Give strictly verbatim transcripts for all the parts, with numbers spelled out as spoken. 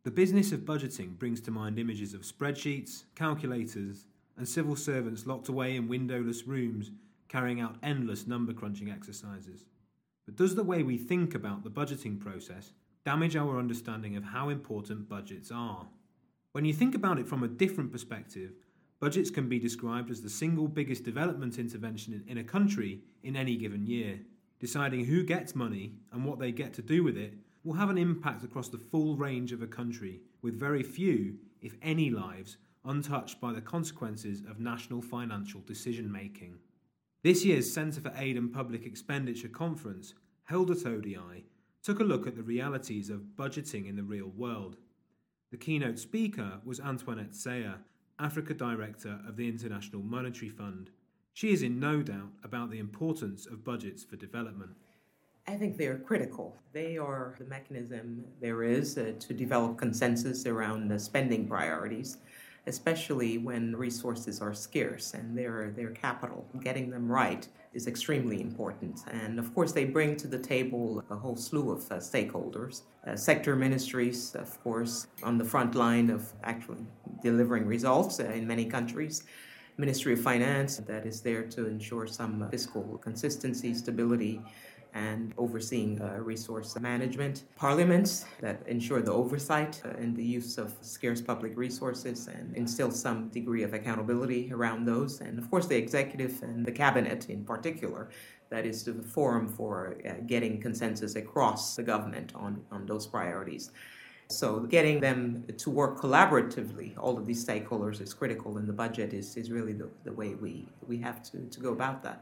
The business of budgeting brings to mind images of spreadsheets, calculators, and civil servants locked away in windowless rooms, carrying out endless number-crunching exercises. But does the way we think about the budgeting process damage our understanding of how important budgets are? When you think about it from a different perspective, budgets can be described as the single biggest development intervention in, in a country in any given year. Deciding who gets money and what they get to do with it will have an impact across the full range of a country, with very few, if any, lives untouched by the consequences of national financial decision-making. This year's Centre for Aid and Public Expenditure conference, held at O D I, took a look at the realities of budgeting in the real world. The keynote speaker was Antoinette Seyer, Africa Director of the International Monetary Fund. She is in no doubt about the importance of budgets for development. I think they're critical. They are the mechanism there is uh, to develop consensus around the spending priorities, especially when resources are scarce and they're, they're capital. Getting them right is extremely important. And of course, they bring to the table a whole slew of uh, stakeholders, uh, sector ministries, of course, on the front line of actually delivering results uh, in many countries. Ministry of Finance, that is there to ensure some fiscal consistency, stability, and overseeing uh, resource management. Parliaments that ensure the oversight uh, and the use of scarce public resources and instill some degree of accountability around those. And of course, the executive and the cabinet in particular, that is the forum for uh, getting consensus across the government on, on those priorities. So getting them to work collaboratively, all of these stakeholders, is critical, and the budget is, is really the, the way we, we have to, to go about that.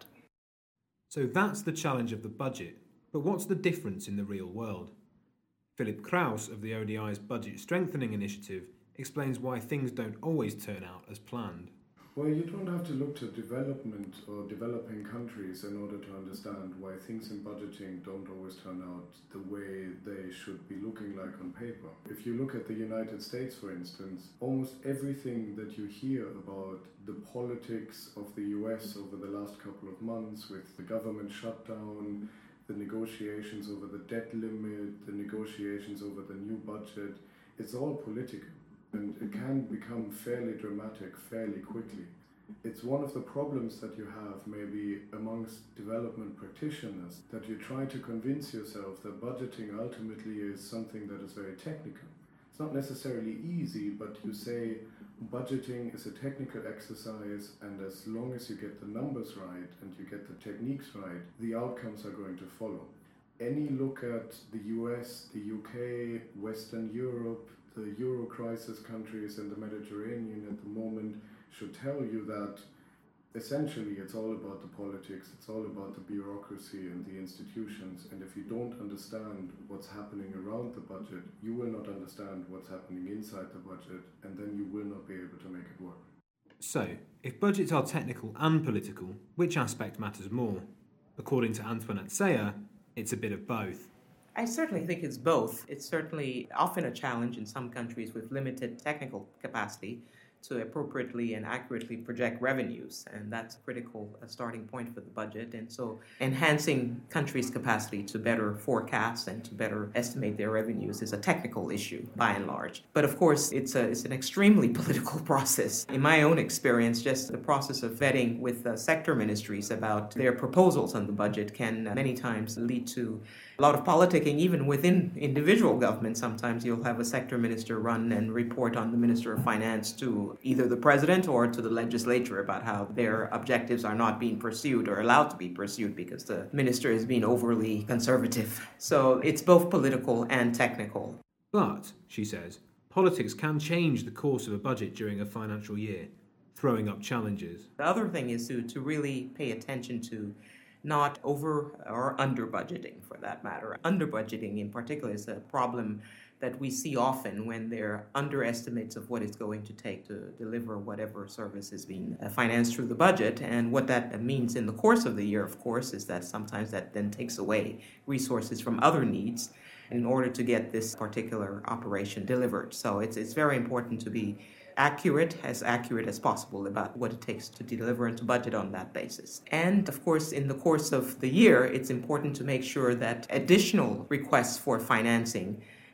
So that's the challenge of the budget, but what's the difference in the real world? Philip Kraus of the O D I's Budget Strengthening Initiative explains why things don't always turn out as planned. Well, you don't have to look to development or developing countries in order to understand why things in budgeting don't always turn out the way they should be looking like on paper. If you look at the United States, for instance, almost everything that you hear about the politics of the U S over the last couple of months, with the government shutdown, the negotiations over the debt limit, the negotiations over the new budget, it's all political. And it can become fairly dramatic fairly quickly. It's one of the problems that you have maybe amongst development practitioners, that you try to convince yourself that budgeting ultimately is something that is very technical. It's not necessarily easy, but you say budgeting is a technical exercise, and as long as you get the numbers right and you get the techniques right, the outcomes are going to follow. Any look at the U S, the U K, Western Europe, the Euro crisis countries and the Mediterranean at the moment should tell you that essentially it's all about the politics, it's all about the bureaucracy and the institutions, and if you don't understand what's happening around the budget, you will not understand what's happening inside the budget, and then you will not be able to make it work. So, if budgets are technical and political, which aspect matters more? According to Antoinette Seyer, it's a bit of both. I certainly think it's both. It's certainly often a challenge in some countries with limited technical capacity to appropriately and accurately project revenues, and that's a critical uh, starting point for the budget. And so enhancing countries' capacity to better forecast and to better estimate their revenues is a technical issue by and large. But of course, it's a it's an extremely political process. In my own experience, just the process of vetting with uh, sector ministries about their proposals on the budget can uh, many times lead to a lot of politicking, even within individual governments. Sometimes you'll have a sector minister run and report on the Minister of Finance to either the president or to the legislature about how their objectives are not being pursued or allowed to be pursued because the minister is being overly conservative. So it's both political and technical. But, she says, politics can change the course of a budget during a financial year, throwing up challenges. The other thing is to, to really pay attention to not over or under budgeting, for that matter. Under budgeting in particular is a problem that we see often when there are underestimates of what it's going to take to deliver whatever service is being financed through the budget. And what that means in the course of the year, of course, is that sometimes that then takes away resources from other needs in order to get this particular operation delivered. So it's it's very important to be accurate, as accurate as possible about what it takes to deliver and to budget on that basis. And of course, in the course of the year, it's important to make sure that additional requests for financing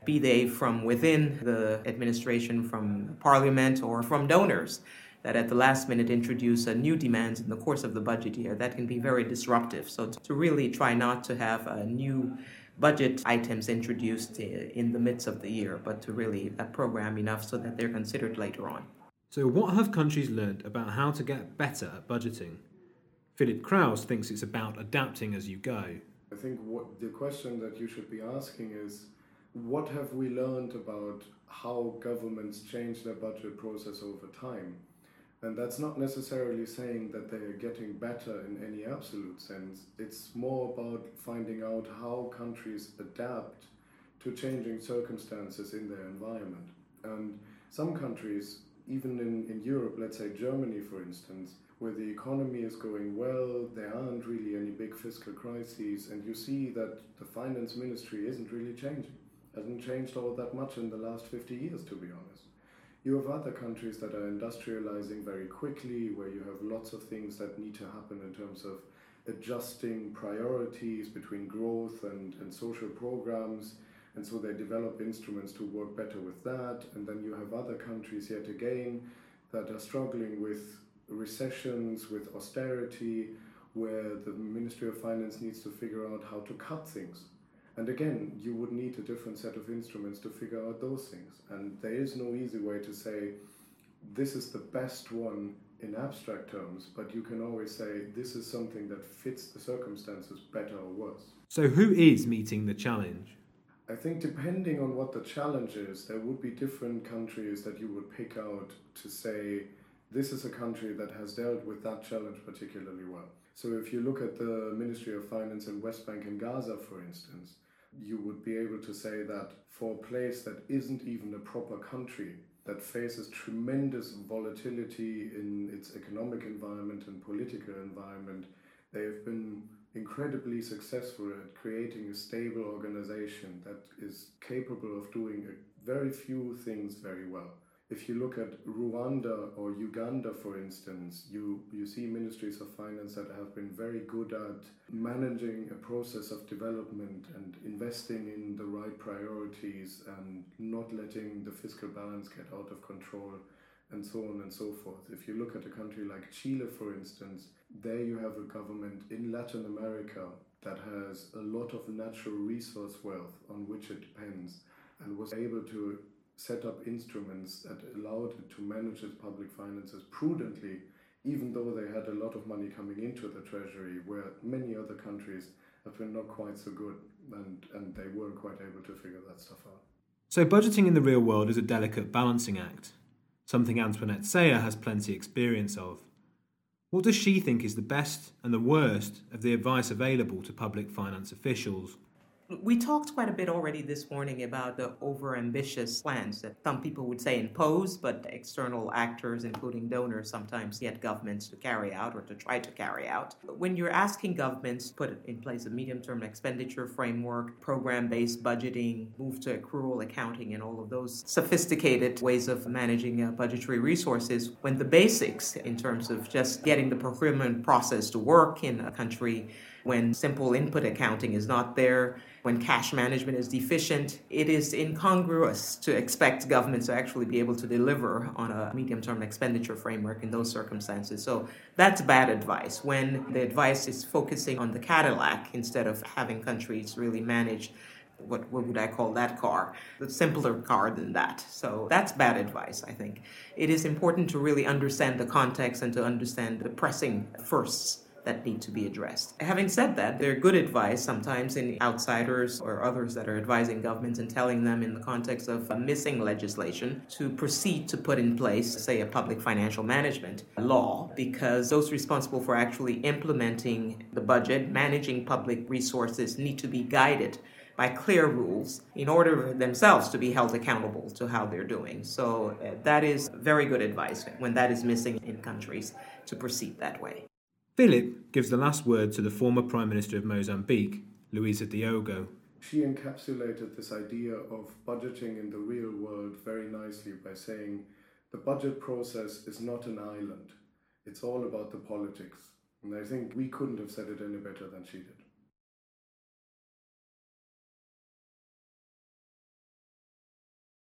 be they from within the administration, from parliament, or from donors, that at the last minute introduce uh, new demands in the course of the budget year. That can be very disruptive. So to really try not to have uh, new budget items introduced in the midst of the year, but to really uh, program enough so that they're considered later on. So what have countries learned about how to get better at budgeting? Philip Krause thinks it's about adapting as you go. I think what the question that you should be asking is, what have we learned about how governments change their budget process over time? And that's not necessarily saying that they are getting better in any absolute sense. It's more about finding out how countries adapt to changing circumstances in their environment. And some countries, even in, in Europe, let's say Germany for instance, where the economy is going well, there aren't really any big fiscal crises, and you see that the finance ministry isn't really changing. Hasn't changed all that much in the last fifty years, to be honest. You have other countries that are industrializing very quickly, where you have lots of things that need to happen in terms of adjusting priorities between growth and, and social programs, and so they develop instruments to work better with that. And then you have other countries yet again that are struggling with recessions, with austerity, where the Ministry of Finance needs to figure out how to cut things. And again, you would need a different set of instruments to figure out those things. And there is no easy way to say, this is the best one in abstract terms, but you can always say, this is something that fits the circumstances better or worse. So who is meeting the challenge? I think depending on what the challenge is, there would be different countries that you would pick out to say, this is a country that has dealt with that challenge particularly well. So if you look at the Ministry of Finance in West Bank and Gaza, for instance, you would be able to say that for a place that isn't even a proper country, that faces tremendous volatility in its economic environment and political environment, they have been incredibly successful at creating a stable organization that is capable of doing a very few things very well. If you look at Rwanda or Uganda, for instance, you, you see ministries of finance that have been very good at managing a process of development and investing in the right priorities and not letting the fiscal balance get out of control and so on and so forth. If you look at a country like Chile, for instance, there you have a government in Latin America that has a lot of natural resource wealth on which it depends and was able to set up instruments that allowed it to manage its public finances prudently, even though they had a lot of money coming into the treasury, where many other countries have been not quite so good and, and they weren't quite able to figure that stuff out. So budgeting in the real world is a delicate balancing act, something Antoinette Sayer has plenty experience of. What does she think is the best and the worst of the advice available to public finance officials? We talked quite a bit already this morning about the overambitious plans that some people would say impose, but external actors, including donors, sometimes get governments to carry out or to try to carry out. When you're asking governments to put in place a medium-term expenditure framework, program-based budgeting, move to accrual accounting, and all of those sophisticated ways of managing uh, budgetary resources, when the basics in terms of just getting the procurement process to work in a country, when simple input accounting is not there, when cash management is deficient, it is incongruous to expect governments to actually be able to deliver on a medium-term expenditure framework in those circumstances. So that's bad advice. When the advice is focusing on the Cadillac instead of having countries really manage what, what would I call that car? The simpler car than that. So that's bad advice, I think. It is important to really understand the context and to understand the pressing firsts that need to be addressed. Having said that, they're good advice sometimes in outsiders or others that are advising governments and telling them in the context of missing legislation to proceed to put in place, say, a public financial management law, because those responsible for actually implementing the budget, managing public resources, need to be guided by clear rules in order for themselves to be held accountable to how they're doing. So uh, that is very good advice when that is missing in countries to proceed that way. Philip gives the last word to the former Prime Minister of Mozambique, Luisa Diogo. She encapsulated this idea of budgeting in the real world very nicely by saying the budget process is not an island. It's all about the politics. And I think we couldn't have said it any better than she did.